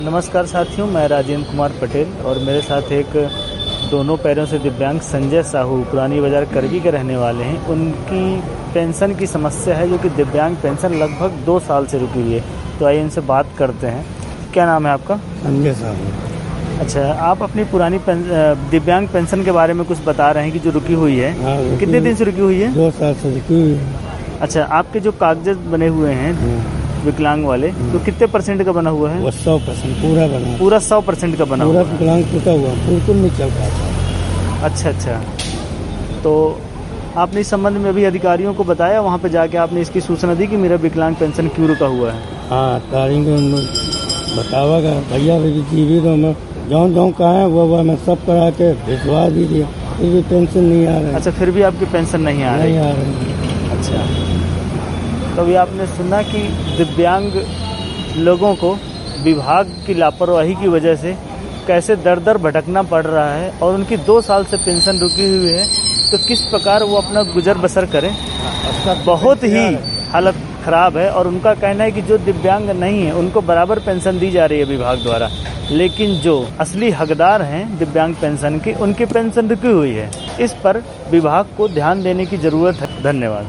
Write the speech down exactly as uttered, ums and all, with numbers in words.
नमस्कार साथियों, मैं राजेंद्र कुमार पटेल और मेरे साथ एक दोनों पैरों से दिव्यांग संजय साहू पुरानी बाजार करगी के रहने वाले हैं। उनकी पेंशन की समस्या है, जो कि दिव्यांग पेंशन लगभग दो साल से रुकी हुई है। तो आइए इनसे बात करते हैं। क्या नाम है आपका? संजय साहू। अच्छा, आप अपनी पुरानी पें, दिव्यांग पेंशन के बारे में कुछ बता रहे हैं कि जो रुकी हुई है। हाँ, कितने दिन से रुकी हुई है? दो साल से रुकी हुई है। अच्छा, आपके जो कागजात बने हुए हैं विकलांग वाले, तो कितने परसेंट का बना हुआ है? वो सौ परसेंट पूरा बना, पूरा सौ परसेंट का बना पूरा हुआ। विकलांग टूटा हुआ, बिल्कुल नहीं चल पाता। अच्छा अच्छा, तो आपने इस संबंध में अभी अधिकारियों को बताया? वहाँ पे जाके आपने इसकी सूचना दी कि मेरा विकलांग पेंशन क्यों रुका हुआ है? हाँ, तारीख बतावागा भैया जीवित हो, मैं जौन जौन कहा है वो वो मैं सब करा के भिजवा भी दिया, फिर भी पेंशन नहीं आ रहा है। अच्छा, फिर भी आपकी पेंशन नहीं आ रही? नहीं आ रही। अच्छा, तो अभी आपने सुना कि दिव्यांग लोगों को विभाग की लापरवाही की वजह से कैसे दर दर भटकना पड़ रहा है और उनकी दो साल से पेंशन रुकी हुई है, तो किस प्रकार वो अपना गुजर बसर करें। बहुत ही हालत खराब है और उनका कहना है कि जो दिव्यांग नहीं है उनको बराबर पेंशन दी जा रही है विभाग द्वारा, लेकिन जो असली हकदार हैं दिव्यांग पेंशन के, उनकी पेंशन रुकी हुई है। इस पर विभाग को ध्यान देने की जरूरत है। धन्यवाद।